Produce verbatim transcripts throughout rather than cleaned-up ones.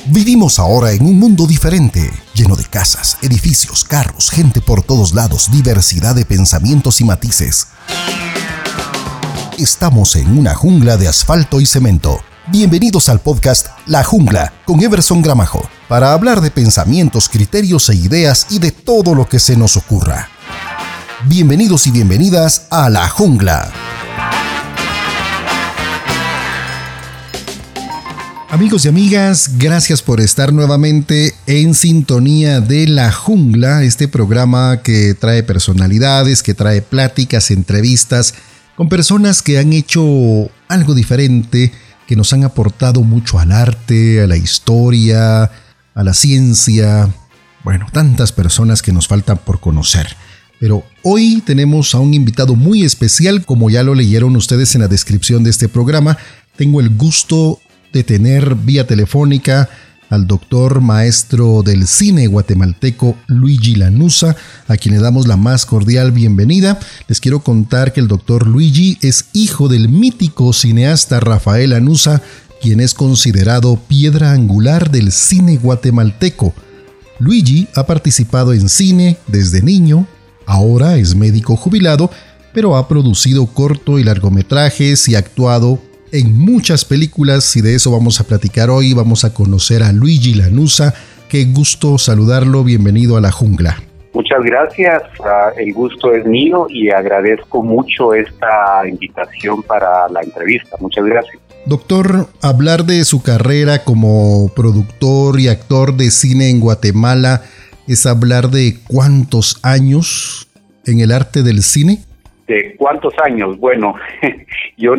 Vivimos ahora en un mundo diferente, lleno de casas, edificios, carros, gente por todos lados, diversidad de pensamientos y matices. Estamos en una jungla de asfalto y cemento. Bienvenidos al podcast La Jungla con Everson Gramajo, para hablar de pensamientos, criterios e ideas y de todo lo que se nos ocurra. Bienvenidos y bienvenidas a La Jungla. Amigos y amigas, gracias por estar nuevamente en sintonía de La Jungla, este programa que trae personalidades, que trae pláticas, entrevistas con personas que han hecho algo diferente, que nos han aportado mucho al arte, a la historia, a la ciencia. Bueno, tantas personas que nos faltan por conocer. Pero hoy tenemos a un invitado muy especial, como ya lo leyeron ustedes en la descripción de este programa. Tengo el gusto de tener vía telefónica al doctor maestro del cine guatemalteco Luigi Lanuza, a quien le damos la más cordial bienvenida. Les quiero contar que el doctor Luigi es hijo del mítico cineasta Rafael Lanuza, quien es considerado piedra angular del cine guatemalteco. Luigi ha participado en cine desde niño, ahora es médico jubilado, pero ha producido corto y largometrajes y ha actuado en muchas películas, y de eso vamos a platicar hoy. Vamos a conocer a Luigi Lanuza. Qué gusto saludarlo, bienvenido a La Jungla. Muchas gracias, el gusto es mío y agradezco mucho esta invitación para la entrevista. Muchas gracias. Doctor, hablar de su carrera como productor y actor de cine en Guatemala es hablar de cuántos años en el arte del cine. ¿De cuántos años? Bueno, yo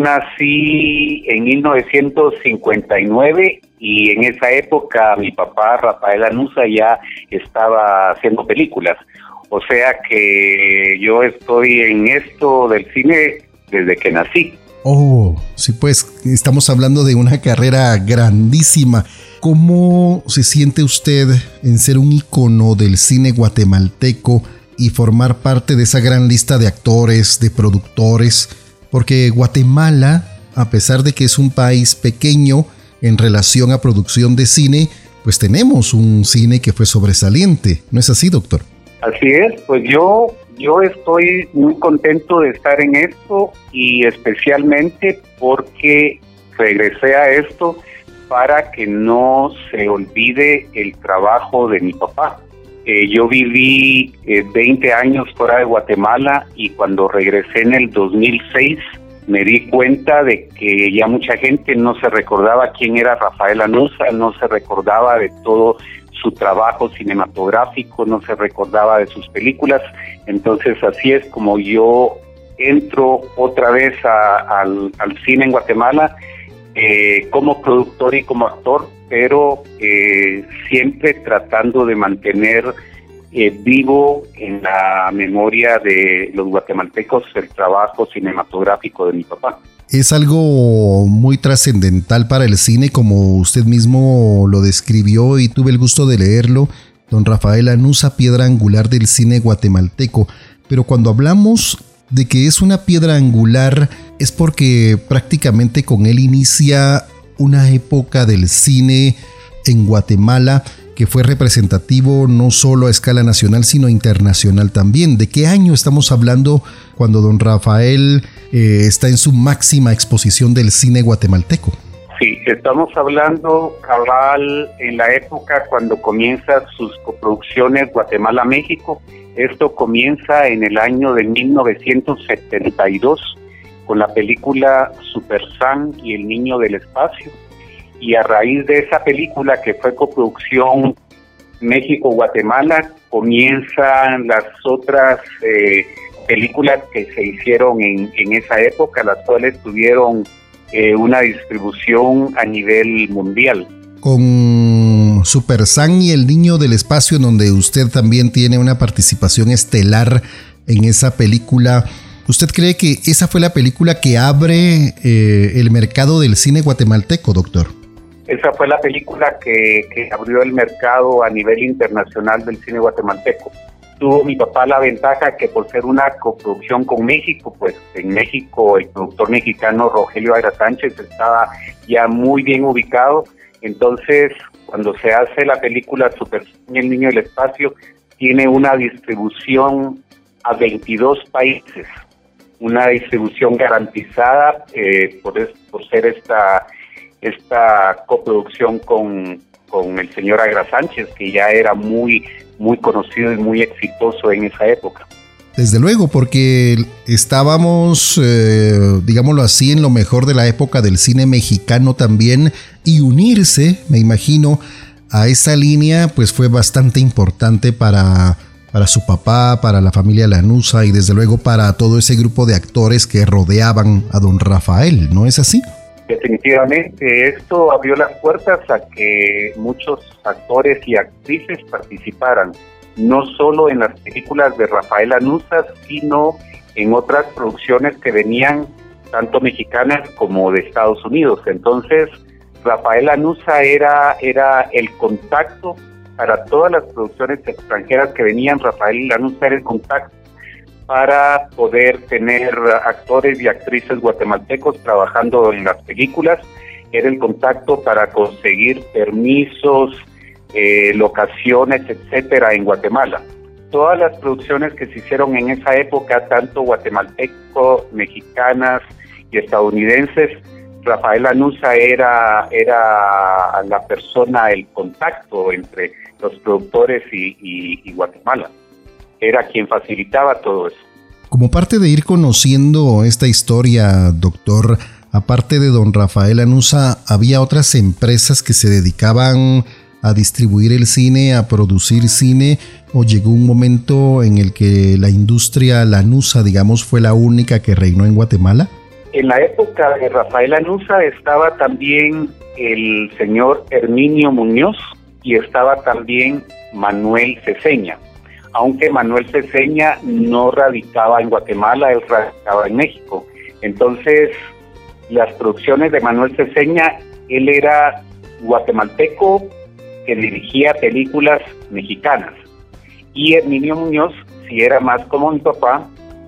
nací en mil novecientos cincuenta y nueve y en esa época mi papá Rafael Lanuza ya estaba haciendo películas. O sea que yo estoy en esto del cine desde que nací. Oh, sí, pues estamos hablando de una carrera grandísima. ¿Cómo se siente usted en ser un ícono del cine guatemalteco y formar parte de esa gran lista de actores, de productores? Porque Guatemala, a pesar de que es un país pequeño en relación a producción de cine, pues tenemos un cine que fue sobresaliente. ¿No es así, doctor? Así es, pues yo, yo estoy muy contento de estar en esto y especialmente porque regresé a esto para que no se olvide el trabajo de mi papá. Eh, yo viví eh, veinte años fuera de Guatemala y cuando regresé en el dos mil seis me di cuenta de que ya mucha gente no se recordaba quién era Rafael Lanuza, no se recordaba de todo su trabajo cinematográfico, no se recordaba de sus películas. Entonces así es como yo entro otra vez a, al, al cine en Guatemala eh, como productor y como actor, pero eh, siempre tratando de mantener eh, vivo en la memoria de los guatemaltecos el trabajo cinematográfico de mi papá. Es algo muy trascendental para el cine, como usted mismo lo describió y tuve el gusto de leerlo. Don Rafael Lanuza, piedra angular del cine guatemalteco. Pero cuando hablamos de que es una piedra angular, es porque prácticamente con él inicia una época del cine en Guatemala que fue representativo no solo a escala nacional, sino internacional también. ¿De qué año estamos hablando cuando don Rafael eh, está en su máxima exposición del cine guatemalteco? Sí, estamos hablando, cabal, en la época cuando comienza sus coproducciones Guatemala-México. Esto comienza en el año de mil novecientos setenta y dos con la película Super Sam y el Niño del Espacio. Y a raíz de esa película, que fue coproducción México-Guatemala, comienzan las otras eh, películas que se hicieron en, en esa época, las cuales tuvieron eh, una distribución a nivel mundial. Con Super Sam y el Niño del Espacio, en donde usted también tiene una participación estelar en esa película, ¿usted cree que esa fue la película que abre eh, el mercado del cine guatemalteco, doctor? Esa fue la película que, que abrió el mercado a nivel internacional del cine guatemalteco. Tuvo mi papá la ventaja que por ser una coproducción con México, pues en México el productor mexicano Rogelio Aira Sánchez estaba ya muy bien ubicado Entonces, cuando se hace la película Super Sonia, el niño del espacio, tiene una distribución a veintidós países, una distribución garantizada eh, por, es, por ser esta, esta coproducción con, con el señor Agra Sánchez, que ya era muy, muy conocido y muy exitoso en esa época. Desde luego, porque estábamos, eh, digámoslo así, en lo mejor de la época del cine mexicano también, y unirse, me imagino, a esa línea, pues fue bastante importante para, para su papá, para la familia Lanuza y desde luego para todo ese grupo de actores que rodeaban a don Rafael, ¿no es así? Definitivamente, esto abrió las puertas a que muchos actores y actrices participaran, no solo en las películas de Rafael Lanuza, sino en otras producciones que venían tanto mexicanas como de Estados Unidos. Entonces, Rafael Lanuza era, era el contacto para todas las producciones extranjeras que venían. Rafael Lanuza era el contacto para poder tener actores y actrices guatemaltecos trabajando en las películas. Era el contacto para conseguir permisos, eh, locaciones, etcétera, en Guatemala. Todas las producciones que se hicieron en esa época, tanto guatemalteco, mexicanas y estadounidenses, Rafael Lanuza era, era la persona, el contacto entre los productores y, y, y Guatemala. Era quien facilitaba todo eso. Como parte de ir conociendo esta historia, doctor, aparte de don Rafael Lanuza, ¿había otras empresas que se dedicaban a distribuir el cine, a producir cine, o llegó un momento en el que la industria Lanuza, digamos, fue la única que reinó en Guatemala? En la época de Rafael Lanuza estaba también el señor Herminio Muñoz y estaba también Manuel Ceseña, aunque Manuel Ceseña no radicaba en Guatemala, él radicaba en México. Entonces, las producciones de Manuel Ceseña, él era guatemalteco que dirigía películas mexicanas, y Herminio Muñoz, si era más como mi papá,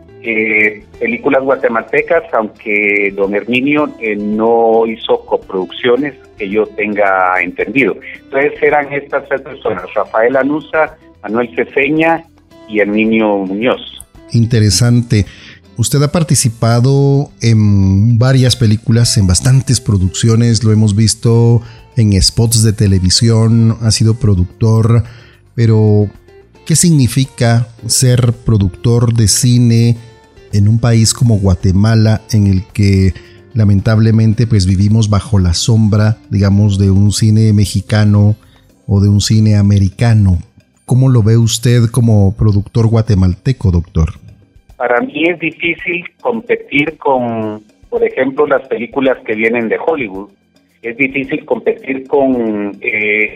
Eh, películas guatemaltecas, aunque don Herminio eh, no hizo coproducciones que yo tenga entendido. Entonces eran estas tres personas, Rafael Lanuza, Manuel Ceseña y Herminio Muñoz. Interesante. Usted ha participado en varias películas, en bastantes producciones, lo hemos visto en spots de televisión, ha sido productor, pero ¿qué significa ser productor de cine en un país como Guatemala, en el que lamentablemente pues vivimos bajo la sombra, digamos, de un cine mexicano o de un cine americano? ¿Cómo lo ve usted como productor guatemalteco, doctor? Para mí es difícil competir con, por ejemplo, las películas que vienen de Hollywood. Es difícil competir con eh,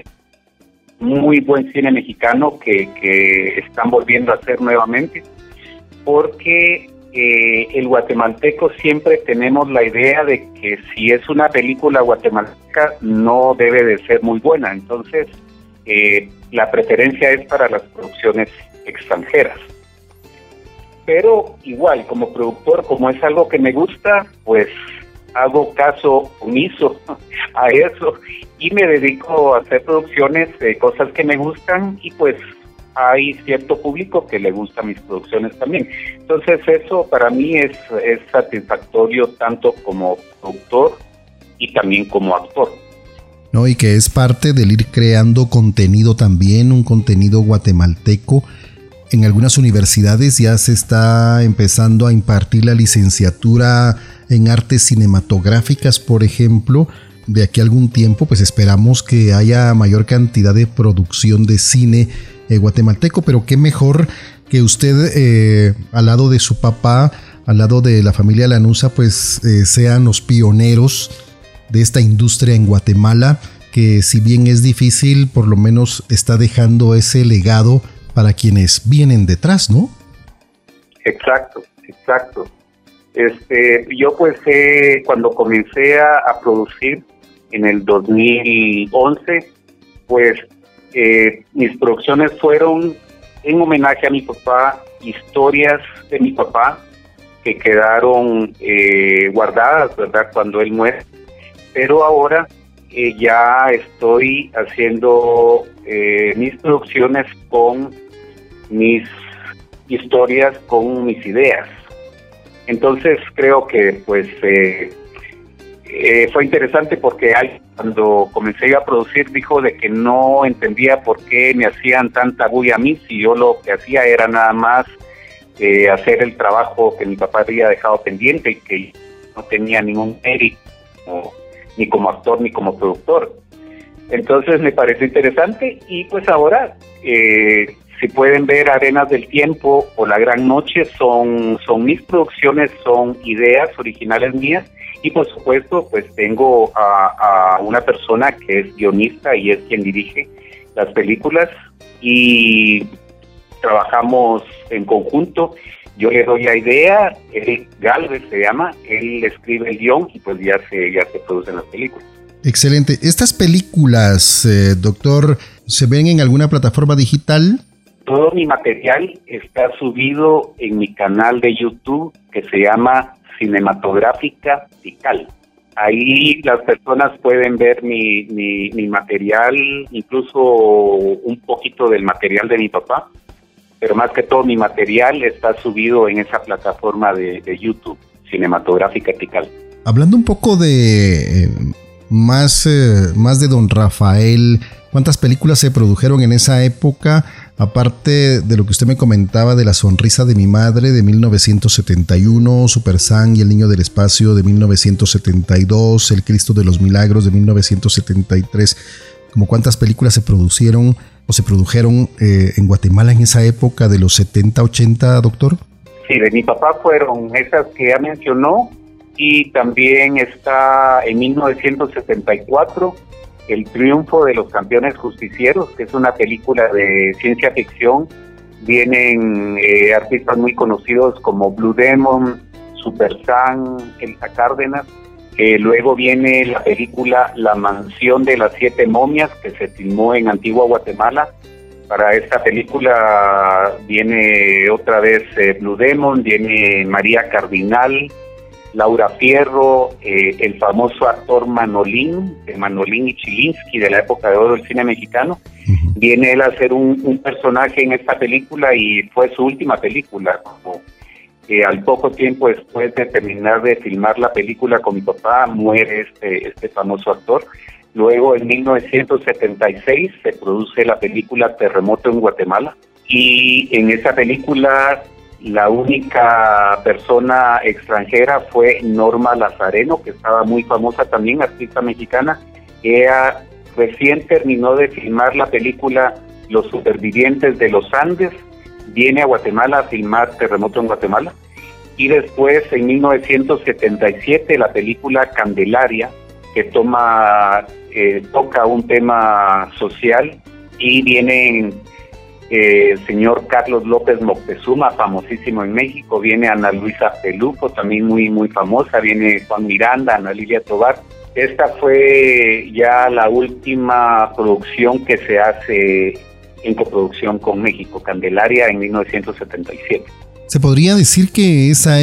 muy buen cine mexicano que, que están volviendo a hacer nuevamente, porque Eh, el guatemalteco siempre tenemos la idea de que si es una película guatemalteca no debe de ser muy buena, entonces eh, la preferencia es para las producciones extranjeras. Pero igual, como productor, como es algo que me gusta, pues hago caso omiso a eso y me dedico a hacer producciones de cosas que me gustan, y pues hay cierto público que le gustan mis producciones también. Entonces eso para mí es, es satisfactorio tanto como productor y también como actor. No, y que es parte del ir creando contenido también, un contenido guatemalteco. En algunas universidades ya se está empezando a impartir la licenciatura en artes cinematográficas, por ejemplo. De aquí a algún tiempo, pues esperamos que haya mayor cantidad de producción de cine eh, guatemalteco, pero qué mejor que usted, eh, al lado de su papá, al lado de la familia Lanuza, pues eh, sean los pioneros de esta industria en Guatemala, que si bien es difícil, por lo menos está dejando ese legado para quienes vienen detrás, ¿no? Exacto, exacto. Este, yo pues eh, cuando comencé a, a producir en el dos mil once, pues eh, mis producciones fueron en homenaje a mi papá, historias de mi papá que quedaron eh, guardadas, ¿verdad?, cuando él muere. Pero ahora eh, ya estoy haciendo eh, mis producciones con mis historias, con mis ideas. Entonces creo que pues eh, eh, fue interesante porque alguien, cuando comencé a producir, dijo de que no entendía por qué me hacían tanta bulla a mí si yo lo que hacía era nada más eh, hacer el trabajo que mi papá había dejado pendiente y que no tenía ningún mérito ni como actor ni como productor. Entonces me pareció interesante y pues ahora eh, si pueden ver Arenas del Tiempo o La Gran Noche, son, son mis producciones, son ideas originales mías y por supuesto pues tengo a, a una persona que es guionista y es quien dirige las películas y trabajamos en conjunto. Yo le doy la idea, Eric Galvez se llama, él escribe el guión y pues ya se, ya se producen las películas. Excelente. ¿Estas películas, eh, doctor, se ven en alguna plataforma digital? Todo mi material está subido en mi canal de YouTube que se llama Cinematográfica Tikal. Ahí las personas pueden ver mi, mi, mi material, incluso un poquito del material de mi papá, pero más que todo mi material está subido en esa plataforma de, de YouTube, Cinematográfica Tikal. Hablando un poco de eh, más, eh, más de don Rafael, ¿cuántas películas se produjeron en esa época? Aparte de lo que usted me comentaba de La sonrisa de mi madre de mil novecientos setenta y uno, Super Sam y el niño del espacio de mil novecientos setenta y dos, El Cristo de los Milagros de mil novecientos setenta y tres, ¿como cuántas películas se produjeron o se produjeron eh, en Guatemala en esa época de los setenta, ochenta, doctor? Sí, de mi papá fueron esas que ya mencionó y también está en mil novecientos setenta y cuatro El triunfo de los campeones justicieros, que es una película de ciencia ficción. Vienen eh, artistas muy conocidos como Blue Demon, Super Sam, Elsa Cárdenas. Eh, luego viene la película La mansión de las siete momias, que se filmó en Antigua Guatemala. Para esta película viene otra vez eh, Blue Demon, viene María Cardinal, Laura Fierro, eh, el famoso actor Manolín, de Manolín y Chilinsky, de la época de oro del cine mexicano. Uh-huh. Viene él a ser un, un personaje en esta película y fue su última película. Como, eh, al poco tiempo después de terminar de filmar la película con mi papá, muere este, este famoso actor. Luego, en mil novecientos setenta y seis, se produce la película Terremoto en Guatemala. Y en esa película, la única persona extranjera fue Norma Lazareno, que estaba muy famosa también, artista mexicana. Ella recién terminó de filmar la película Los supervivientes de los Andes, viene a Guatemala a filmar Terremoto en Guatemala. Y después, en mil novecientos setenta y siete, la película Candelaria, que toma eh, toca un tema social, y vienen Eh, el señor Carlos López Moctezuma, famosísimo en México, viene Ana Luisa Peluco, también muy muy famosa, viene Juan Miranda, Ana Lilia Tobar. Esta fue ya la última producción que se hace en coproducción con México, Candelaria, en mil novecientos setenta y siete. ¿Se podría decir que esa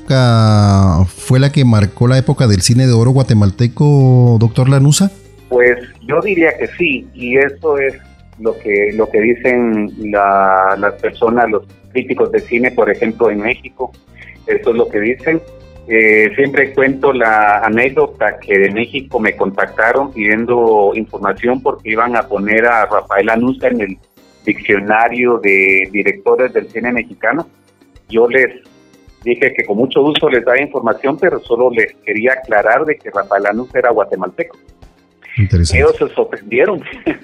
época fue la que marcó la época del cine de oro guatemalteco, doctor Lanuza? Pues yo diría que sí, y eso es lo que lo que dicen la, las personas, los críticos de cine, por ejemplo, en México. Eso es lo que dicen. Eh, siempre cuento la anécdota que de México me contactaron pidiendo información porque iban a poner a Rafael Lanuza en el diccionario de directores del cine mexicano. Yo les dije que con mucho gusto les daba información, pero solo les quería aclarar de que Rafael Lanuza era guatemalteco. Ellos se sorprendieron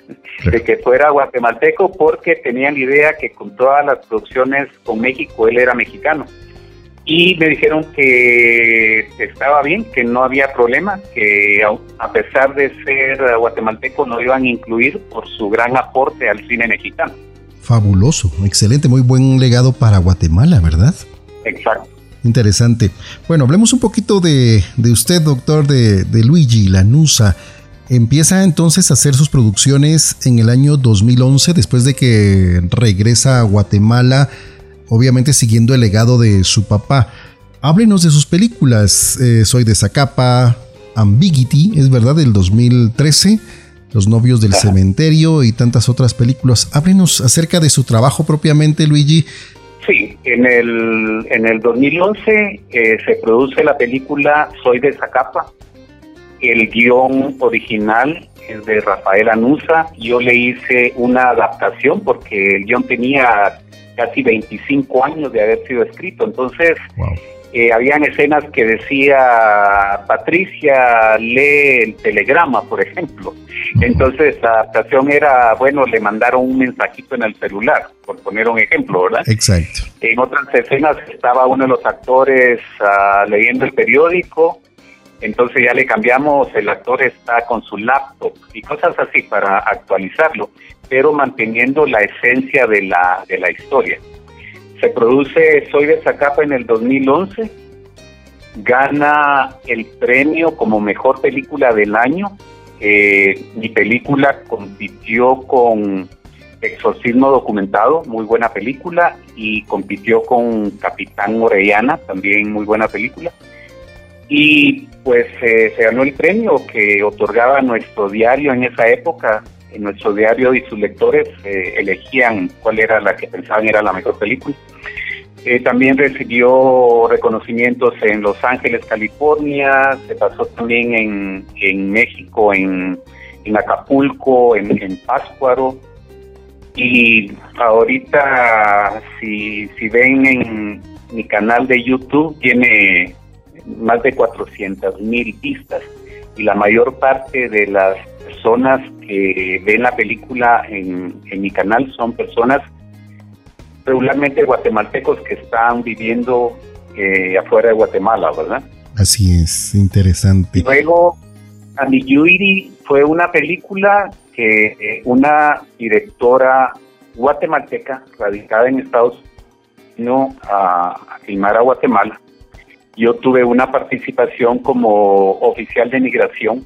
de que fuera guatemalteco porque tenían la idea que con todas las producciones con México él era mexicano. Y me dijeron que estaba bien, que no había problema, que a pesar de ser guatemalteco lo iban a incluir por su gran aporte al cine mexicano. Fabuloso, excelente, muy buen legado para Guatemala, ¿verdad? Exacto. Interesante. Bueno, hablemos un poquito de, de usted, doctor, de, de Luigi Lanuza. Empieza entonces a hacer sus producciones en el año dos mil once, después de que regresa a Guatemala, obviamente siguiendo el legado de su papá. Háblenos de sus películas. eh, Soy de Zacapa, Ambiguity, es verdad, del dos mil trece, Los novios del Ajá. cementerio y tantas otras películas. Háblenos acerca de su trabajo propiamente, Luigi. Sí, en el, en el dos mil once eh, se produce la película Soy de Zacapa. El guión original es de Rafael Anusa. Yo le hice una adaptación porque el guión tenía casi veinticinco años de haber sido escrito. Entonces, wow. eh, habían escenas que decía, Patricia, lee el telegrama, por ejemplo. Uh-huh. Entonces, la adaptación era, bueno, le mandaron un mensajito en el celular, por poner un ejemplo, ¿verdad? Exacto. En otras escenas estaba uno de los actores uh, leyendo el periódico. Entonces ya le cambiamos, el actor está con su laptop y cosas así para actualizarlo, pero manteniendo la esencia de la de la historia. Se produce Soy de Zacapa en el dos mil once, gana el premio como mejor película del año. Eh, mi película compitió con Exorcismo Documentado, muy buena película, y compitió con Capitán Orellana, también muy buena película. Y pues eh, se ganó el premio que otorgaba nuestro diario en esa época. En nuestro diario y sus lectores eh, elegían cuál era la que pensaban era la mejor película. Eh, también recibió reconocimientos en Los Ángeles, California. Se pasó también en, en México, en, en Acapulco, en, en Pátzcuaro. Y ahorita, si, si ven en mi canal de YouTube, tiene más de cuatrocientas mil vistas, y la mayor parte de las personas que ven la película en, en mi canal son personas regularmente guatemaltecos que están viviendo eh, afuera de Guatemala, ¿verdad? Así es, interesante. Luego, Ambiguity fue una película que eh, una directora guatemalteca radicada en Estados Unidos vino a, a filmar a Guatemala. Yo tuve una participación como oficial de migración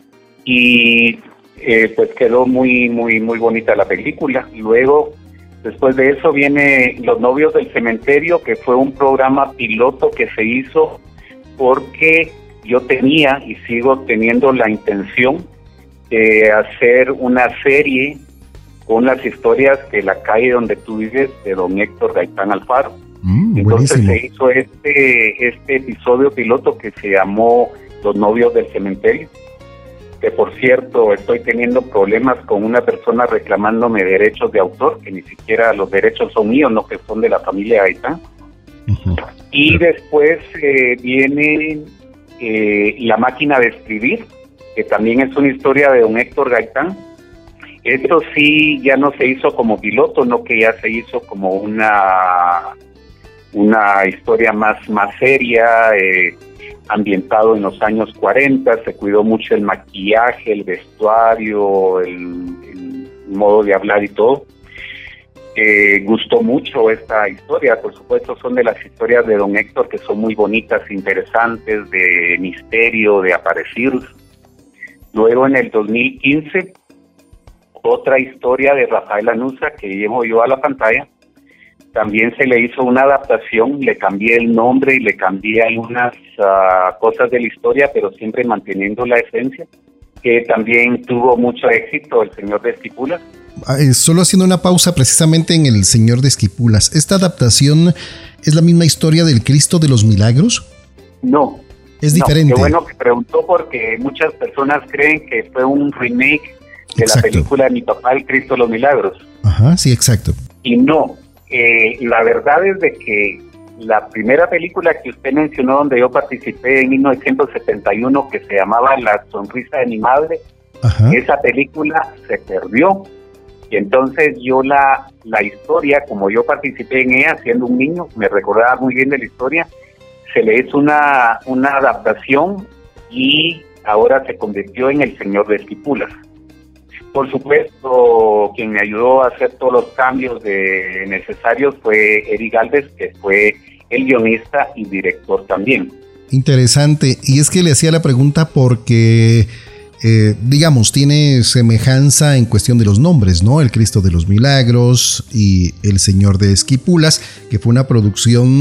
y eh, pues quedó muy, muy, muy bonita la película. Luego, después de eso viene Los novios del cementerio, que fue un programa piloto que se hizo porque yo tenía y sigo teniendo la intención de hacer una serie con las historias de la calle donde tú vives, de don Héctor Gaitán Alfaro. Mm, Entonces buenísimo. Se hizo este este episodio piloto que se llamó Los novios del cementerio, que por cierto estoy teniendo problemas con una persona reclamándome derechos de autor, que ni siquiera los derechos son míos, no que son de la familia Gaitán. Uh-huh. Y uh-huh. después eh, viene eh, La máquina de escribir, que también es una historia de don Héctor Gaitán. Esto sí ya no se hizo como piloto, no que ya se hizo como una una historia más, más seria, eh, ambientado en los años cuarenta, se cuidó mucho el maquillaje, el vestuario, el, el modo de hablar y todo. Eh, gustó mucho esta historia, por supuesto son de las historias de don Héctor que son muy bonitas, interesantes, de misterio, de aparecidos. Luego en el dos mil quince, otra historia de Rafael Anusa que llevo yo a la pantalla. También se le hizo una adaptación, le cambié el nombre y le cambié algunas uh, cosas de la historia, pero siempre manteniendo la esencia, que también tuvo mucho éxito, El Señor de Esquipulas. Eh, solo haciendo una pausa precisamente en El Señor de Esquipulas, ¿esta adaptación es la misma historia del Cristo de los Milagros? No. Es diferente. No, qué bueno que preguntó, porque muchas personas creen que fue un remake de exacto. la película de Mi Papá, El Cristo de los Milagros. Ajá, sí, exacto. Y no. Eh, la verdad es de que la primera película que usted mencionó, donde yo participé en mil novecientos setenta y uno, que se llamaba La sonrisa de mi madre, Ajá. esa película se perdió. Y entonces yo la, la historia, como yo participé en ella siendo un niño, me recordaba muy bien de la historia, se le hizo una, una adaptación y ahora se convirtió en El Señor de Esquipulas. Por supuesto, quien me ayudó a hacer todos los cambios de necesarios fue Eric Galvez, que fue el guionista y director también. Interesante, y es que le hacía la pregunta porque, eh, digamos, tiene semejanza en cuestión de los nombres, ¿no? El Cristo de los Milagros y El Señor de Esquipulas, que fue una producción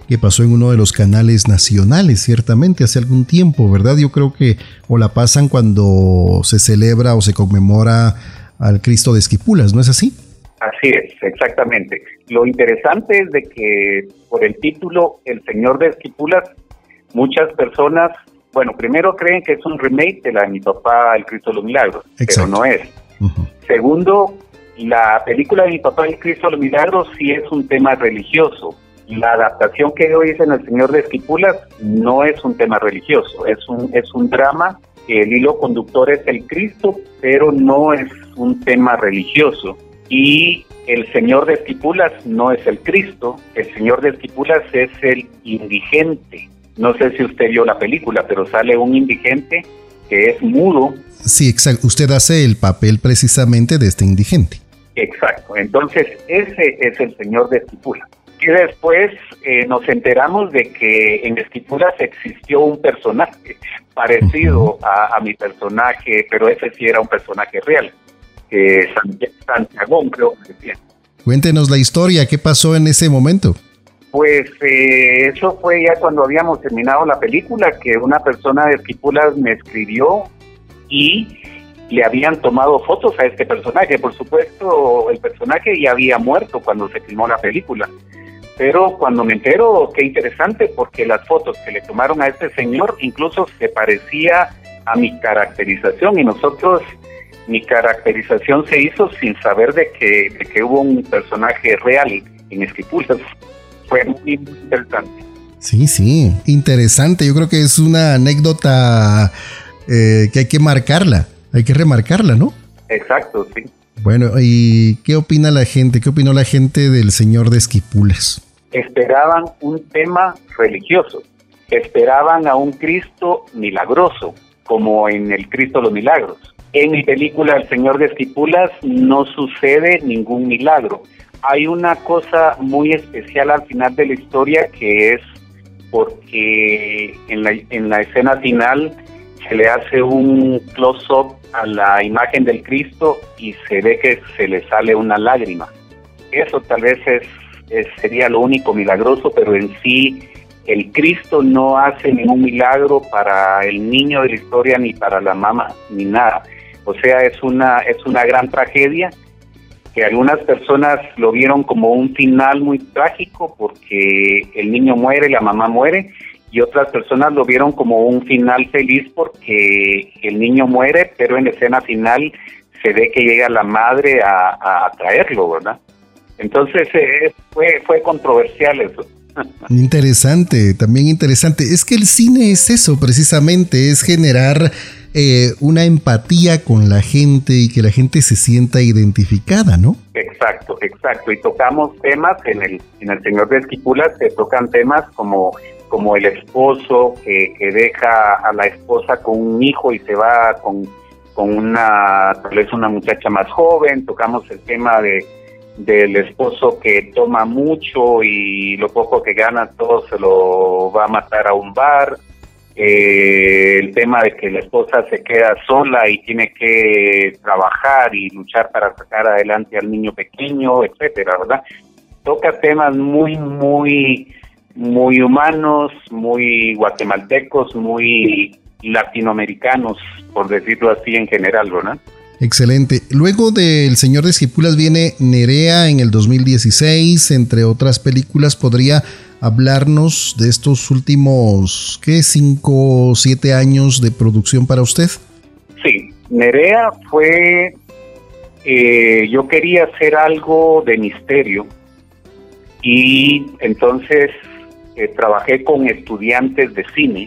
que pasó en uno de los canales nacionales, ciertamente, hace algún tiempo, ¿verdad? Yo creo que o la pasan cuando se celebra o se conmemora al Cristo de Esquipulas, ¿no es así? Así es, exactamente. Lo interesante es de que por el título El Señor de Esquipulas, muchas personas, bueno, primero creen que es un remake de la de Mi Papá, El Cristo de los Milagros, Exacto. pero no es. Uh-huh. Segundo, la película de Mi Papá, El Cristo de los Milagros sí es un tema religioso. La adaptación que hoy hice en El Señor de Esquipulas no es un tema religioso, es un, es un drama. El hilo conductor es el Cristo, pero no es un tema religioso. Y el Señor de Esquipulas no es el Cristo, el Señor de Esquipulas es el indigente. No sé si usted vio la película, pero sale un indigente que es mudo. Sí, exacto. Usted hace el papel precisamente de este indigente. Exacto. Entonces, ese es el Señor de Esquipulas. Y después eh, nos enteramos de que en Esquipulas existió un personaje parecido uh-huh. a, a mi personaje, pero ese sí era un personaje real. Eh, Santiago, creo que decía. Cuéntenos la historia, ¿qué pasó en ese momento? Pues eh, eso fue ya cuando habíamos terminado la película, que una persona de Esquipulas me escribió y le habían tomado fotos a este personaje. Por supuesto, el personaje ya había muerto cuando se filmó la película. Pero cuando me entero, qué interesante, porque las fotos que le tomaron a este señor incluso se parecía a mi caracterización, y nosotros, mi caracterización se hizo sin saber de que, de que hubo un personaje real en Esquipulas. Fue muy interesante. Sí, sí, interesante. Yo creo que es una anécdota eh, que hay que marcarla, hay que remarcarla, ¿no? Exacto, sí. Bueno, ¿y qué opina la gente? ¿Qué opinó la gente del Señor de Esquipulas? Esperaban un tema religioso, esperaban a un Cristo milagroso, como en el Cristo de los Milagros. En mi película El Señor de Esquipulas no sucede ningún milagro. Hay una cosa muy especial al final de la historia, que es porque en la, en la escena final se le hace un close-up a la imagen del Cristo y se ve que se le sale una lágrima. Eso tal vez es, es sería lo único milagroso, pero en sí el Cristo no hace ningún milagro para el niño de la historia, ni para la mamá, ni nada. O sea, es una, es una gran tragedia, que algunas personas lo vieron como un final muy trágico porque el niño muere, la mamá muere, y otras personas lo vieron como un final feliz porque el niño muere, pero en la escena final se ve que llega la madre a, a traerlo, ¿verdad? Entonces eh, fue, fue controversial eso. Interesante, también interesante. Es que el cine es eso precisamente, es generar eh, una empatía con la gente y que la gente se sienta identificada, ¿no? Exacto, exacto. Y tocamos temas en el en el Señor de Esquipulas, se tocan temas como como el esposo que, que deja a la esposa con un hijo y se va con, con una, tal vez una muchacha más joven. Tocamos el tema de del esposo que toma mucho y lo poco que gana todo se lo va a matar a un bar. Eh, el tema de que la esposa se queda sola y tiene que trabajar y luchar para sacar adelante al niño pequeño, etcétera, ¿verdad? Toca temas muy, muy, muy humanos, muy guatemaltecos, muy latinoamericanos, por decirlo así en general, ¿verdad? Excelente. Luego del Señor de Esquipulas viene Nerea en el dos mil dieciséis, entre otras películas. ¿Podría hablarnos de estos últimos, qué, cinco o siete años de producción para usted? Sí, Nerea fue, eh, yo quería hacer algo de misterio y entonces eh, trabajé con estudiantes de cine.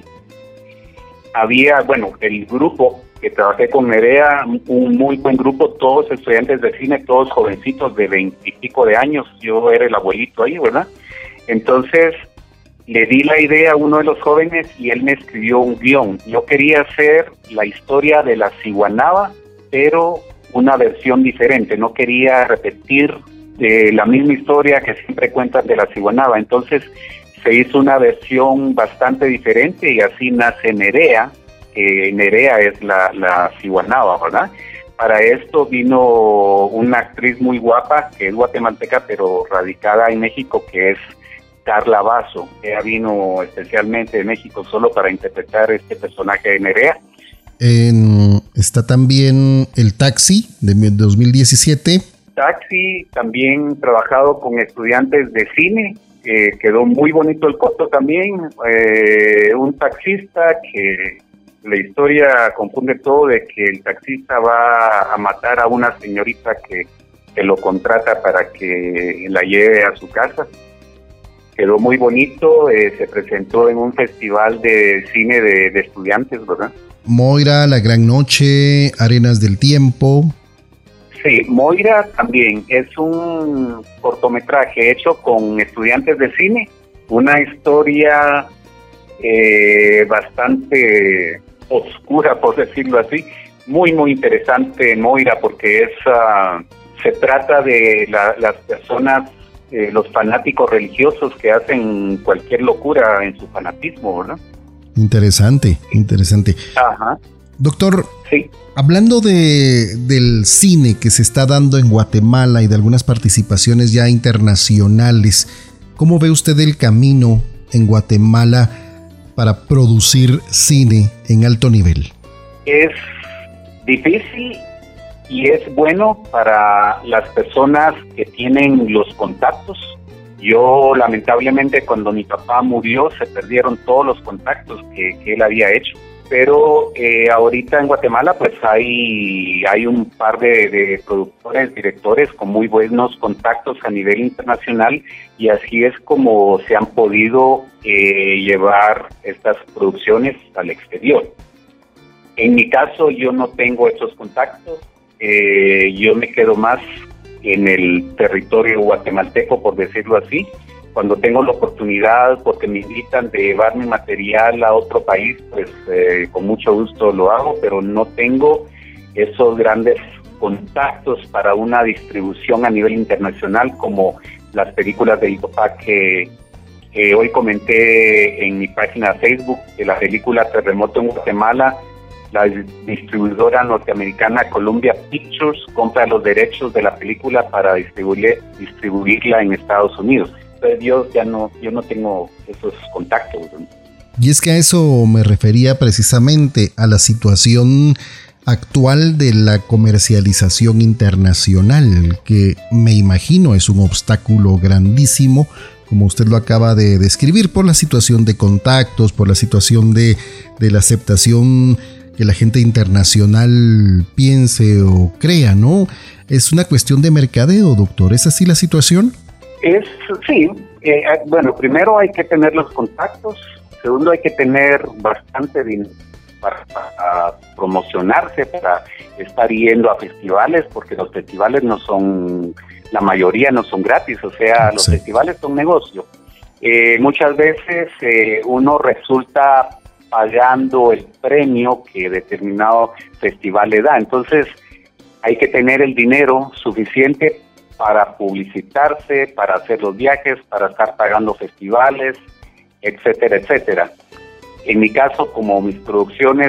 Había, bueno, el grupo que trabajé con Nerea, un muy buen grupo, todos estudiantes de cine, todos jovencitos de veintipico de años. Yo era el abuelito ahí, ¿verdad? Entonces le di la idea a uno de los jóvenes y él me escribió un guión. Yo quería hacer la historia de la ciguanaba, pero una versión diferente. No quería repetir eh, la misma historia que siempre cuentan de la ciguanaba. Entonces se hizo una versión bastante diferente y así nace Nerea. Eh, Nerea es la, la ciguanaba, ¿verdad? Para esto vino una actriz muy guapa, que es guatemalteca, pero radicada en México, que es Carla Basso. Ella vino especialmente de México solo para interpretar este personaje de Nerea. En, está también El Taxi de dos mil diecisiete. Taxi, también trabajado con estudiantes de cine. Eh, quedó muy bonito el corto también. Eh, un taxista que la historia confunde todo, de que el taxista va a matar a una señorita que, que lo contrata para que la lleve a su casa. Quedó muy bonito, eh, se presentó en un festival de cine de, de estudiantes, ¿verdad? Moira, La Gran Noche, Arenas del Tiempo. Sí, Moira también es un cortometraje hecho con estudiantes de cine, una historia eh, bastante oscura, por decirlo así, muy muy interesante, Moira, porque es uh, se trata de la, las personas, eh, los fanáticos religiosos que hacen cualquier locura en su fanatismo, ¿verdad? Interesante, interesante. Ajá. Doctor, sí. Hablando de, del cine que se está dando en Guatemala y de algunas participaciones ya internacionales, ¿cómo ve usted el camino en Guatemala para producir cine en alto nivel? Es difícil y es bueno para las personas que tienen los contactos. Yo, lamentablemente, cuando mi papá murió, se perdieron todos los contactos que, que él había hecho. Pero eh, ahorita en Guatemala pues hay, hay un par de, de productores, directores con muy buenos contactos a nivel internacional, y así es como se han podido eh, llevar estas producciones al exterior. En mi caso yo no tengo esos contactos, eh, yo me quedo más en el territorio guatemalteco, por decirlo así. Cuando tengo la oportunidad, porque me invitan de llevar mi material a otro país, pues eh, con mucho gusto lo hago, pero no tengo esos grandes contactos para una distribución a nivel internacional como las películas de mi papá, que eh, hoy comenté en mi página de Facebook, que la película Terremoto en Guatemala, la distribuidora norteamericana Columbia Pictures compra los derechos de la película para distribuir, distribuirla en Estados Unidos. Yo ya no, yo no tengo esos contactos. Y es que a eso me refería precisamente, a la situación actual de la comercialización internacional, que me imagino es un obstáculo grandísimo, como usted lo acaba de describir, por la situación de contactos, por la situación de, de la aceptación que la gente internacional piense o crea, ¿no? Es una cuestión de mercadeo, doctor. ¿Es así la situación? Es, sí, eh, bueno, primero hay que tener los contactos, segundo hay que tener bastante dinero para, para promocionarse, para estar yendo a festivales, porque los festivales no son, la mayoría no son gratis, o sea, los sí. festivales son negocio. Eh, muchas veces eh, uno resulta pagando el premio que determinado festival le da, entonces hay que tener el dinero suficiente para publicitarse, para hacer los viajes, para estar pagando festivales, etcétera, etcétera. En mi caso, como mis producciones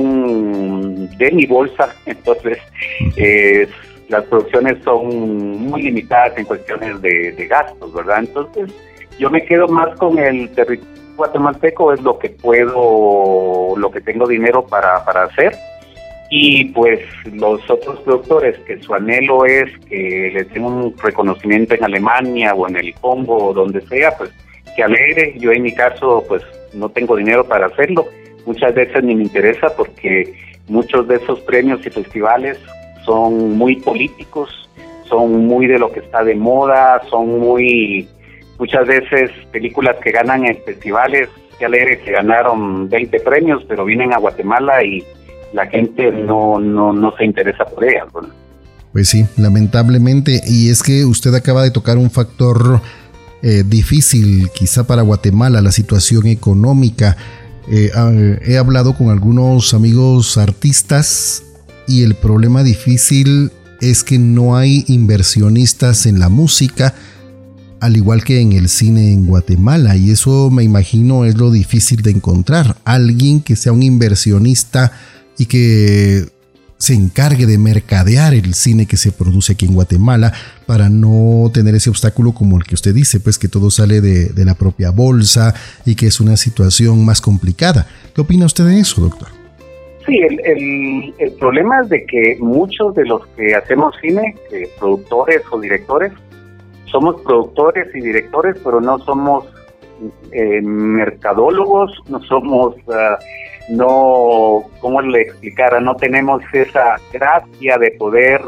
son de mi bolsa, entonces eh, las producciones son muy limitadas en cuestiones de, de gastos, ¿verdad? Entonces yo me quedo más con el territorio guatemalteco, es lo que puedo, lo que tengo dinero para, para hacer. Y pues los otros productores que su anhelo es que les den un reconocimiento en Alemania o en el Congo o donde sea, pues que alegre. Yo en mi caso pues no tengo dinero para hacerlo, muchas veces ni me interesa, porque muchos de esos premios y festivales son muy políticos, son muy de lo que está de moda, son muy, muchas veces películas que ganan en festivales, que alegre que ganaron veinte premios, pero vienen a Guatemala y la gente no, no, no se interesa por ella, ¿no? Pues sí, lamentablemente, y es que usted acaba de tocar un factor eh, difícil quizá para Guatemala, la situación económica. Eh, he hablado con algunos amigos artistas y el problema difícil es que no hay inversionistas en la música, al igual que en el cine en Guatemala, y eso me imagino es lo difícil de encontrar, alguien que sea un inversionista y que se encargue de mercadear el cine que se produce aquí en Guatemala para no tener ese obstáculo como el que usted dice, pues que todo sale de, de la propia bolsa y que es una situación más complicada. ¿Qué opina usted de eso, doctor? Sí, el, el, el problema es de que muchos de los que hacemos cine, que productores o directores, somos productores y directores, pero no somos eh, mercadólogos, no somos... Uh, no, ¿cómo le explicara? No tenemos esa gracia de poder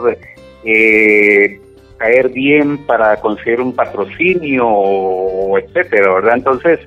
eh, caer bien para conseguir un patrocinio, etcétera, ¿verdad? Entonces,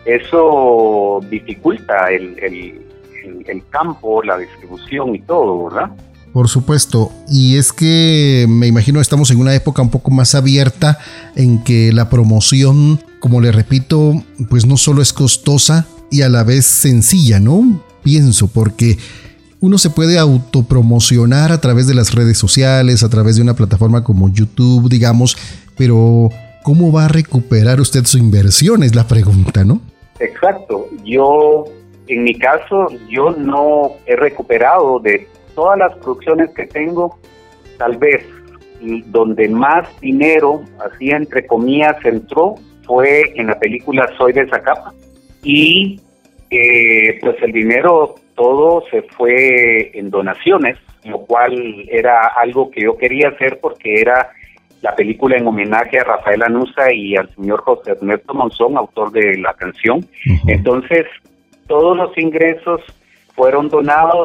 eso dificulta el, el, el, el campo, la distribución y todo, ¿verdad? Por supuesto, y es que me imagino estamos en una época un poco más abierta en que la promoción, como le repito, pues no solo es costosa y a la vez sencilla, ¿no? Pienso, porque uno se puede autopromocionar a través de las redes sociales, a través de una plataforma como YouTube, digamos, pero ¿cómo va a recuperar usted su inversión? Es la pregunta, ¿no? Exacto. Yo, en mi caso, yo no he recuperado de todas las producciones que tengo, tal vez donde más dinero, así entre comillas, entró, fue en la película Soy de Zacapa. Y eh, pues el dinero todo se fue en donaciones, lo cual era algo que yo quería hacer porque era la película en homenaje a Rafael Anuza y al señor José Ernesto Monzón, autor de la canción. Uh-huh. Entonces, todos los ingresos fueron donados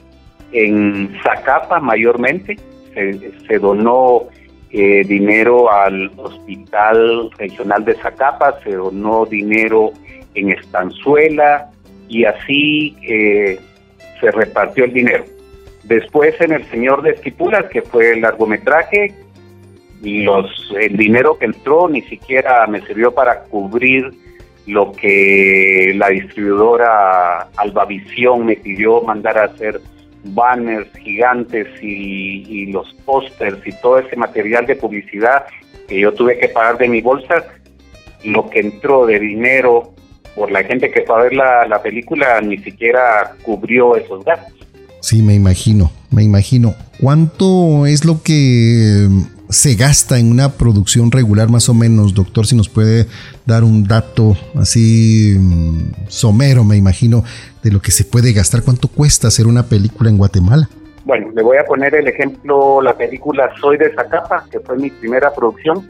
en Zacapa mayormente. Se, se donó eh, dinero al Hospital Regional de Zacapa, se donó dinero en Estanzuela y así eh, se repartió el dinero. Después en El Señor de Esquipulas, que fue el largometraje, los, el dinero que entró ni siquiera me sirvió para cubrir lo que la distribuidora Albavisión me pidió mandar a hacer banners gigantes y, y los pósters y todo ese material de publicidad que yo tuve que pagar de mi bolsa. Lo que entró de dinero por la gente que fue a ver la, la película ni siquiera cubrió esos gastos. Sí, me imagino, me imagino. ¿Cuánto es lo que se gasta en una producción regular más o menos, doctor? Si nos puede dar un dato así somero, me imagino, de lo que se puede gastar. ¿Cuánto cuesta hacer una película en Guatemala? Bueno, le voy a poner el ejemplo, la película Soy de Zacapa, que fue mi primera producción,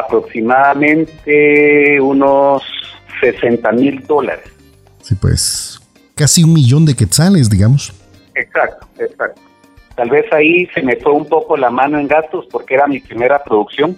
aproximadamente unos sesenta mil dólares. Sí, pues casi un millón de quetzales, digamos. Exacto, exacto. Tal vez ahí se me fue un poco la mano en gastos porque era mi primera producción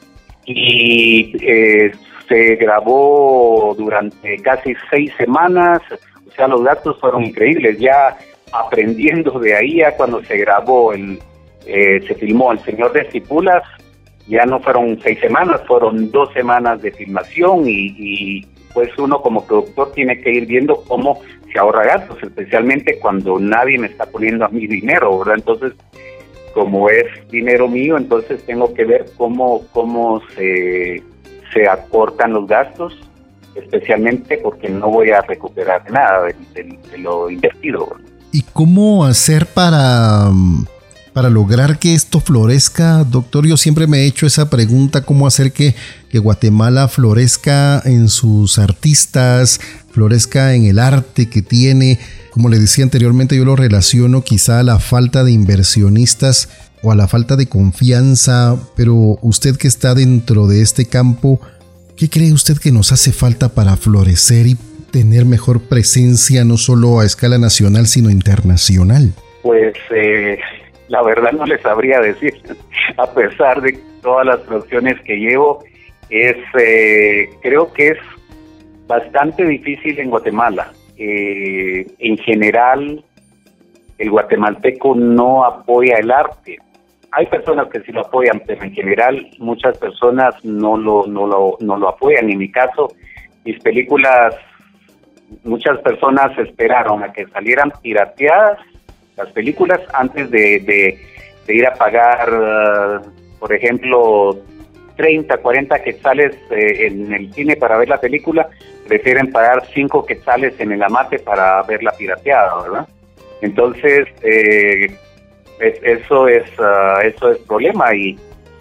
y eh, se grabó durante casi seis semanas, o sea, los gastos fueron increíbles. Ya aprendiendo de ahí, ya cuando se grabó, el eh, se filmó El Señor de Esquipulas, ya no fueron seis semanas, fueron dos semanas de filmación y, y pues uno como productor tiene que ir viendo cómo se ahorra gastos, especialmente cuando nadie me está poniendo a mí dinero, ¿verdad? Entonces, como es dinero mío, entonces tengo que ver cómo cómo se, se acortan los gastos, especialmente porque no voy a recuperar nada de, de, de lo invertido, ¿verdad? ¿Y cómo hacer para, para lograr que esto florezca, doctor? Yo siempre me he hecho esa pregunta, ¿cómo hacer que, que Guatemala florezca en sus artistas, florezca en el arte que tiene? Como le decía anteriormente, yo lo relaciono quizá a la falta de inversionistas o a la falta de confianza, pero usted que está dentro de este campo, ¿qué cree usted que nos hace falta para florecer y tener mejor presencia no solo a escala nacional, sino internacional? Pues eh, la verdad no les sabría decir. A pesar de todas las producciones que llevo, es eh, creo que es bastante difícil en Guatemala. Eh, en general, el guatemalteco no apoya el arte. Hay personas que sí lo apoyan, pero en general muchas personas no lo, no lo, no lo apoyan. En mi caso, mis películas, muchas personas esperaron a que salieran pirateadas las películas antes de, de, de ir a pagar, uh, por ejemplo, treinta, cuarenta quetzales eh, en el cine para ver la película. Prefieren pagar cinco quetzales en el Amate para verla pirateada, ¿verdad? Entonces, eh, es, eso es uh, eso es problema y,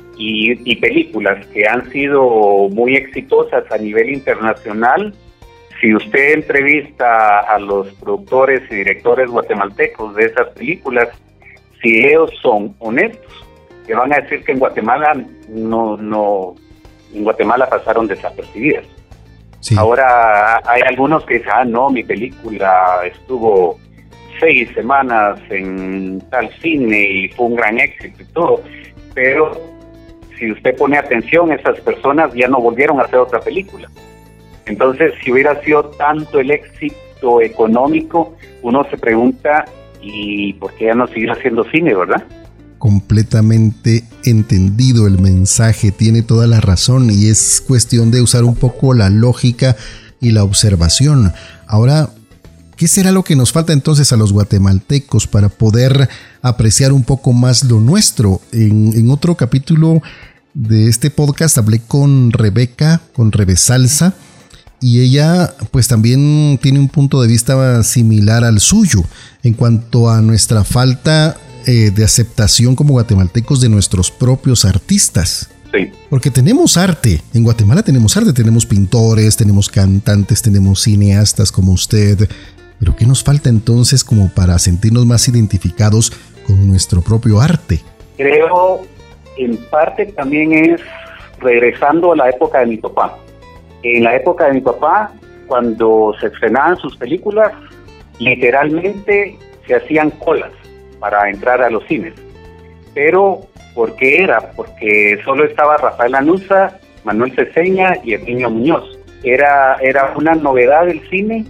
y y películas que han sido muy exitosas a nivel internacional. Si usted entrevista a los productores y directores guatemaltecos de esas películas, si ellos son honestos, que van a decir que en Guatemala no no en Guatemala pasaron desapercibidas. Sí. Ahora hay algunos que dicen, ah, no, mi película estuvo seis semanas en tal cine y fue un gran éxito y todo, pero si usted pone atención, esas personas ya no volvieron a hacer otra película. Entonces, si hubiera sido tanto el éxito económico, uno se pregunta, ¿y por qué ya no siguió haciendo cine, verdad? Completamente entendido el mensaje, tiene toda la razón y es cuestión de usar un poco la lógica y la observación. Ahora, ¿qué será lo que nos falta entonces a los guatemaltecos para poder apreciar un poco más lo nuestro? En, en otro capítulo de este podcast hablé con Rebeca, con Rebe Salsa, y ella pues también tiene un punto de vista similar al suyo en cuanto a nuestra falta Eh, de aceptación como guatemaltecos de nuestros propios artistas. Sí. Porque tenemos arte, en Guatemala tenemos arte, tenemos pintores, tenemos cantantes, tenemos cineastas como usted, pero ¿qué nos falta entonces como para sentirnos más identificados con nuestro propio arte? Creo en parte también es regresando a la época de mi papá. En la época de mi papá, cuando se estrenaban sus películas, literalmente se hacían colas para entrar a los cines. Pero, ¿por qué era? Porque solo estaba Rafael Lanuza, Manuel Ceseña y Herminio Muñoz. Era, era una novedad del cine,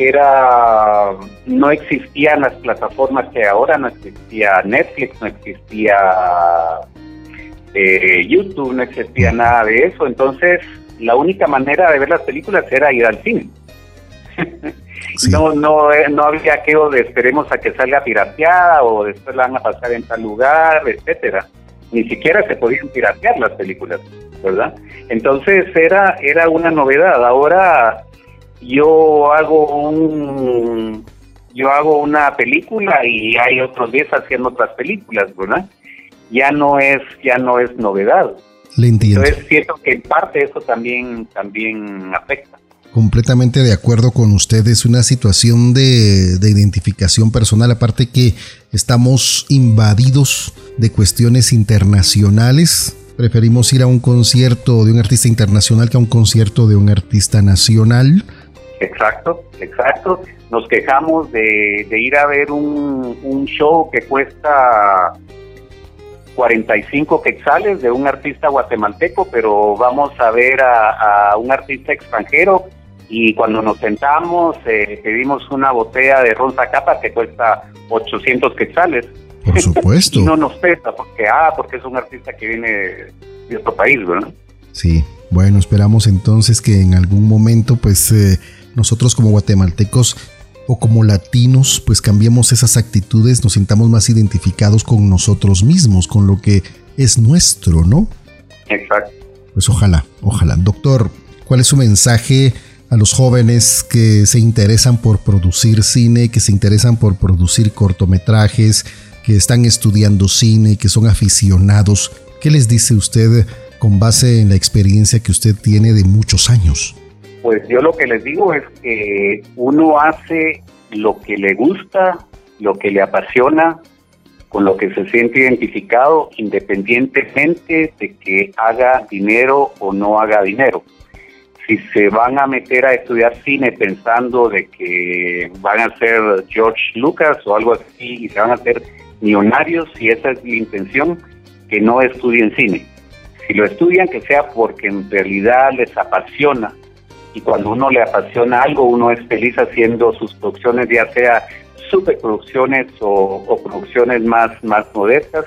era, no existían las plataformas que ahora, no existía Netflix, no existía eh, YouTube, no existía nada de eso. Entonces, la única manera de ver las películas era ir al cine. Sí. No, no, no había aquello de esperemos a que salga pirateada o después la van a pasar en tal lugar, etcétera. Ni siquiera se podían piratear las películas, ¿verdad? Entonces era era una novedad. Ahora yo hago un yo hago una película y hay otros diez haciendo otras películas, ¿verdad? Ya no es ya no es novedad. Le entiendo. Entonces siento que en parte eso también también afecta. Completamente de acuerdo con usted, es una situación de, de identificación personal, aparte que estamos invadidos de cuestiones internacionales. Preferimos ir a un concierto de un artista internacional que a un concierto de un artista nacional. Exacto, exacto. Nos quejamos de, de ir a ver un, un show que cuesta cuarenta y cinco quetzales de un artista guatemalteco, pero vamos a ver a, a un artista extranjero y cuando nos sentamos eh, pedimos una botella de ron Zacapa que cuesta ochocientos quetzales. Por supuesto. Y no nos pesa porque, ah, porque es un artista que viene de otro país, ¿verdad? Sí, bueno, esperamos entonces que en algún momento pues eh, nosotros como guatemaltecos o como latinos pues cambiemos esas actitudes, nos sintamos más identificados con nosotros mismos, con lo que es nuestro, ¿no? Exacto. Pues ojalá, ojalá. Doctor, ¿cuál es su mensaje a los jóvenes que se interesan por producir cine, que se interesan por producir cortometrajes, que están estudiando cine, que son aficionados? ¿Qué les dice usted con base en la experiencia que usted tiene de muchos años? Pues yo lo que les digo es que uno hace lo que le gusta, lo que le apasiona, con lo que se siente identificado, independientemente de que haga dinero o no haga dinero. Si se van a meter a estudiar cine pensando de que van a ser George Lucas o algo así y se van a hacer millonarios, si esa es la intención, que no estudien cine. Si lo estudian, que sea porque en realidad les apasiona. Y cuando uno le apasiona algo, uno es feliz haciendo sus producciones, ya sea superproducciones o, o producciones más, más modestas.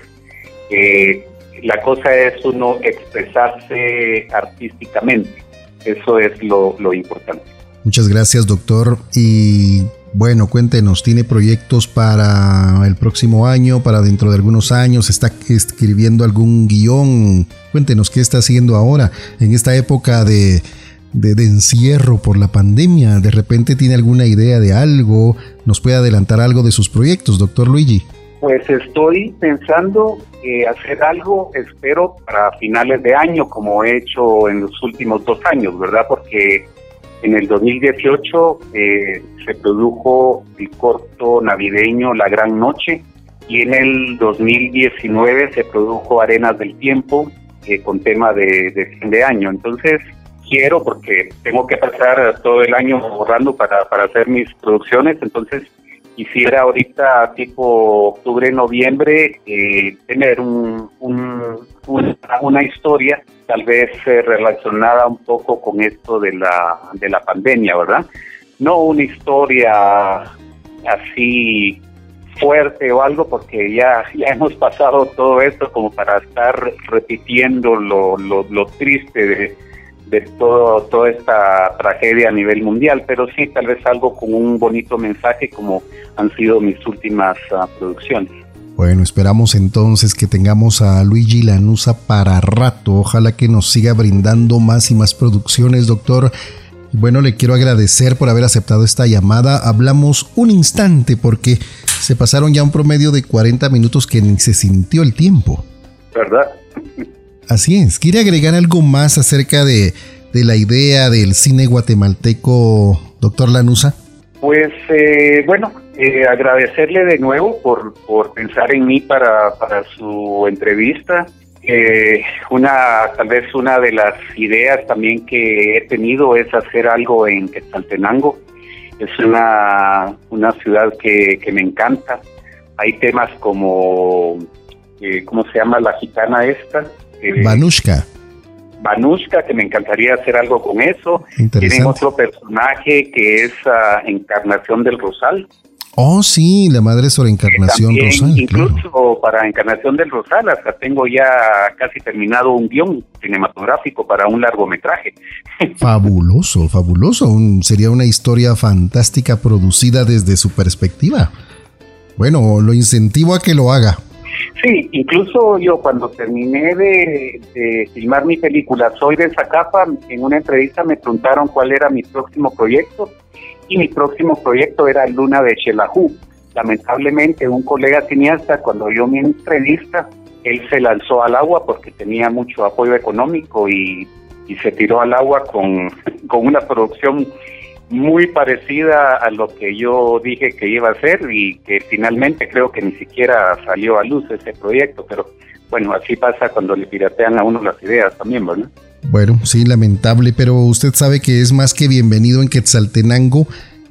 Eh, la cosa es uno expresarse artísticamente. Eso es lo, lo importante. Muchas gracias, doctor. Y bueno, cuéntenos, ¿tiene proyectos para el próximo año, para dentro de algunos años? ¿Está escribiendo algún guión? Cuéntenos, ¿qué está haciendo ahora en esta época de, de, de encierro por la pandemia? ¿De repente tiene alguna idea de algo? ¿Nos puede adelantar algo de sus proyectos, doctor Luigi? Pues estoy pensando eh, hacer algo, espero, para finales de año, como he hecho en los últimos dos años, ¿verdad? Porque en el dos mil dieciocho eh, se produjo el corto navideño La Gran Noche, y en el dos mil diecinueve se produjo Arenas del Tiempo, eh, con tema de, de fin de año. Entonces quiero, porque tengo que pasar todo el año ahorrando para, para hacer mis producciones, entonces quisiera ahorita tipo octubre, noviembre, eh, tener un, un, un, una historia tal vez eh, relacionada un poco con esto de la, de la pandemia, ¿verdad? No una historia así fuerte o algo, porque ya, ya hemos pasado todo esto como para estar repitiendo lo, lo, lo triste de de todo, toda esta tragedia a nivel mundial, pero sí tal vez algo con un bonito mensaje como han sido mis últimas uh, producciones. Bueno, esperamos entonces que tengamos a Luigi Lanuza para rato. Ojalá que nos siga brindando más y más producciones, doctor. Bueno, le quiero agradecer por haber aceptado esta llamada. Hablamos un instante porque se pasaron ya un promedio de cuarenta minutos que ni se sintió el tiempo. ¿Verdad? Así es. ¿Quiere agregar algo más acerca de, de la idea del cine guatemalteco, doctor Lanuza? Pues, eh, bueno, eh, agradecerle de nuevo por, por pensar en mí para, para su entrevista. Eh, una, tal vez una de las ideas también que he tenido es hacer algo en Quetzaltenango. Es una, una ciudad que, que me encanta. Hay temas como, eh, ¿cómo se llama la gitana esta? Eh, Banushka. Banushka, que me encantaría hacer algo con eso. Tienen otro personaje que es uh, Encarnación del Rosal. Oh, sí, la madre sobre Encarnación también, Rosal. Incluso claro. Para Encarnación del Rosal, hasta tengo ya casi terminado un guión cinematográfico para un largometraje. Fabuloso, fabuloso. Un, sería una historia fantástica producida desde su perspectiva. Bueno, lo incentivo a que lo haga. Sí, incluso yo cuando terminé de, de filmar mi película Soy de Zacapa, en una entrevista me preguntaron cuál era mi próximo proyecto, y mi próximo proyecto era Luna de Xelajú. Lamentablemente un colega cineasta, cuando vio mi entrevista, él se lanzó al agua porque tenía mucho apoyo económico y, y se tiró al agua con, con una producción muy parecida a lo que yo dije que iba a hacer, y que finalmente creo que ni siquiera salió a luz ese proyecto, pero bueno, así pasa cuando le piratean a uno las ideas también, ¿verdad? Bueno, sí, lamentable, pero usted sabe que es más que bienvenido en Quetzaltenango,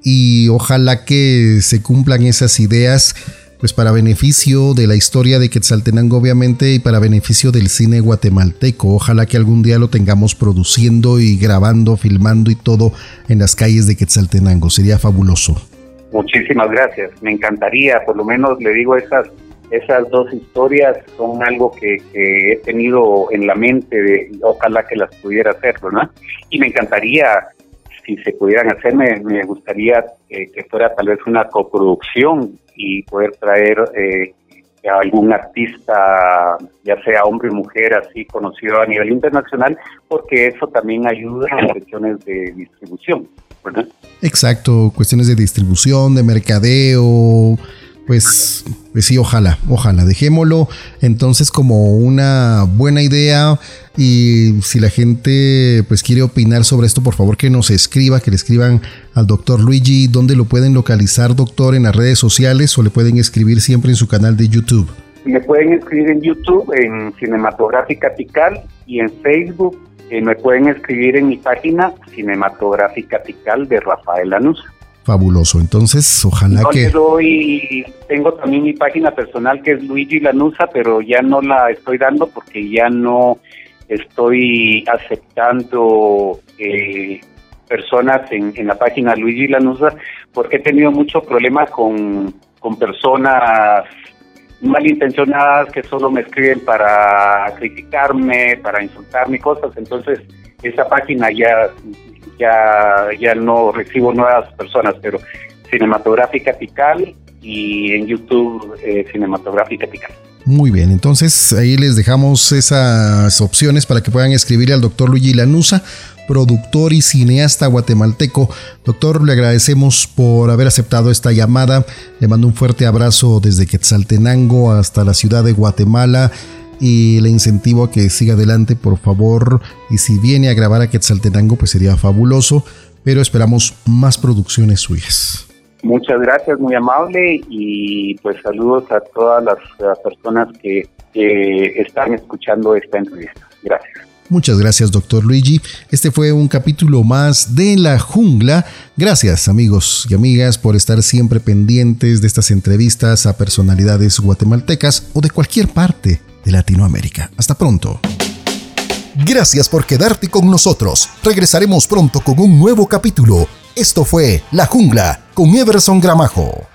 y ojalá que se cumplan esas ideas, pues para beneficio de la historia de Quetzaltenango obviamente, y para beneficio del cine guatemalteco. Ojalá que algún día lo tengamos produciendo y grabando, filmando y todo en las calles de Quetzaltenango. Sería fabuloso. Muchísimas gracias. Me encantaría, por lo menos le digo, esas esas dos historias son algo que, que he tenido en la mente, de ojalá que las pudiera hacer, ¿verdad? Y me encantaría, si se pudieran hacer, me, me gustaría eh, que fuera tal vez una coproducción y poder traer eh, a algún artista, ya sea hombre o mujer, así conocido a nivel internacional, porque eso también ayuda en cuestiones de distribución, ¿verdad? Exacto, cuestiones de distribución, de mercadeo, pues, pues sí, ojalá, ojalá, dejémoslo entonces como una buena idea. Y si la gente pues quiere opinar sobre esto, por favor que nos escriba, que le escriban al doctor Luigi. ¿Dónde lo pueden localizar, doctor? ¿En las redes sociales o le pueden escribir siempre en su canal de YouTube? Me pueden escribir en YouTube, en Cinematográfica Tikal, y en Facebook eh, me pueden escribir en mi página Cinematográfica Tikal de Rafael Lanuza. Fabuloso, entonces ojalá no que... Le doy, tengo también mi página personal que es Luigi Lanuza, pero ya no la estoy dando porque ya no estoy aceptando eh, personas en, en la página Luigi Lanuza, porque he tenido mucho problema con, con personas malintencionadas que solo me escriben para criticarme, para insultarme y cosas. Entonces esa página ya ya ya no recibo nuevas personas, pero Cinematográfica Tikal, y en YouTube eh, Cinematográfica Tikal. Muy bien, entonces ahí les dejamos esas opciones para que puedan escribirle al doctor Luigi Lanuza. productor y cineasta guatemalteco. Doctor, le agradecemos por haber aceptado esta llamada. Le mando un fuerte abrazo desde Quetzaltenango hasta la ciudad de Guatemala y le incentivo a que siga adelante, por favor. Y si viene a grabar a Quetzaltenango, pues sería fabuloso, pero esperamos más producciones suyas. Muchas gracias, muy amable, y pues saludos a todas las, las personas que, que están escuchando esta entrevista. Gracias. Muchas gracias, doctor Luigi. Este fue un capítulo más de La Jungla. Gracias, amigos y amigas, por estar siempre pendientes de estas entrevistas a personalidades guatemaltecas o de cualquier parte de Latinoamérica. Hasta pronto. Gracias por quedarte con nosotros. Regresaremos pronto con un nuevo capítulo. Esto fue La Jungla con Everson Gramajo.